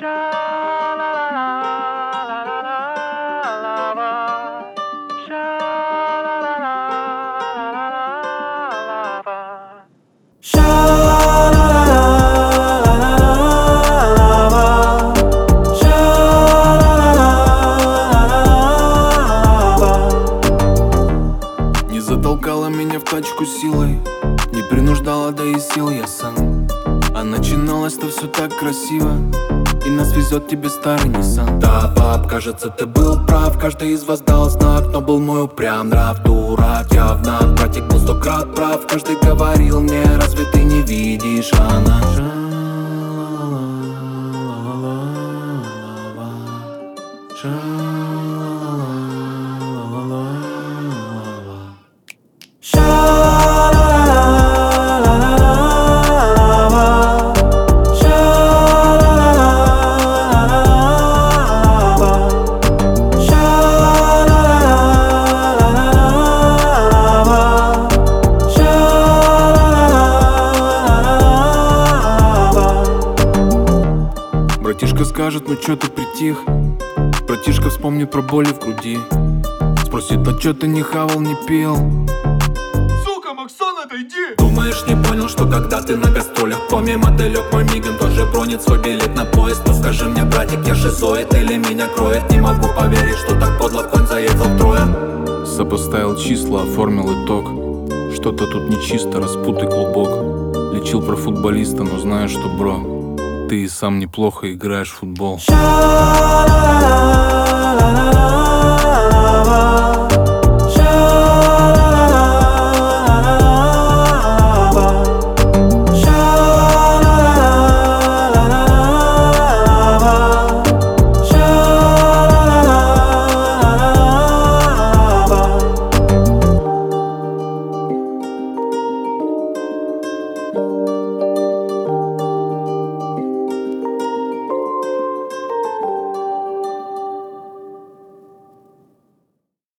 Не затолкала меня в тачку силой, не принуждала, да и сил я сам. А начиналось-то все так красиво, и нас везет тебе старый Nissan. Да, пап, кажется, ты был прав, каждый из вас дал знак, но был мой упрям нрав. Дурак, явно, братик был 100 крат прав. Каждый говорил мне, разве ты не видишь, она Братишка скажет, ну чё ты притих? Братишка вспомнит про боли в груди, спросит, а чё ты не хавал, не пил? Сука, Максон, отойди! Думаешь, не понял, что когда ты на гастролях, помимо моделек мой мигом тоже бронит свой билет на поезд. Ну скажи мне, братик, я шизоид или меня кроет? Не могу поверить, что так подло конь заехал втрое. Сопоставил числа, оформил итог. Что-то тут нечисто, распутый клубок. Лечил про футболиста, но знаешь что, бро, ты и сам неплохо играешь в футбол.